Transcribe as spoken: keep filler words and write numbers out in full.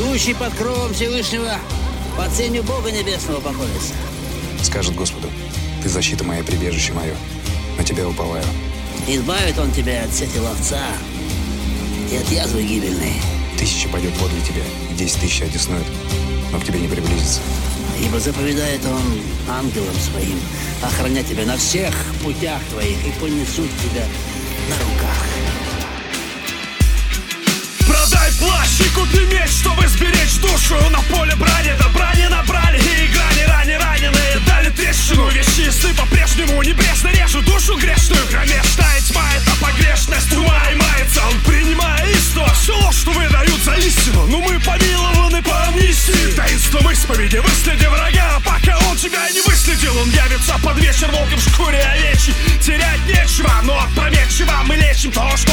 живущий под кровом Всевышнего, под сенью Бога Небесного покоится. Скажет Господу: ты защита моя, прибежище мое, на тебя уповаю. Избавит он тебя от сети ловца и от язвы гибельной. Тысяча пойдет подле тебя, и десять тысяч одесную, но к тебе не приблизится. Ибо заповедает он ангелам своим охранять тебя на всех путях твоих, и понесут тебя на руках. Продай плащ и купи меч, чтобы сберечь душу. На поле брани, да брани набрали, и грани ране раненые дали трещину. Вещи и сны по-прежнему небрежно режут душу грешную. Кромешная тьма — это погрешность ума, и мается он, принимая истину. Все ложь, что выдают за истину, но мы помилованы по амнистии. Таинством исповеди выследи врага, а пока он тебя не выследил, он явится под вечер волком в шкуре овечьей. Терять нечего, но опрометчиво мы лечим то, что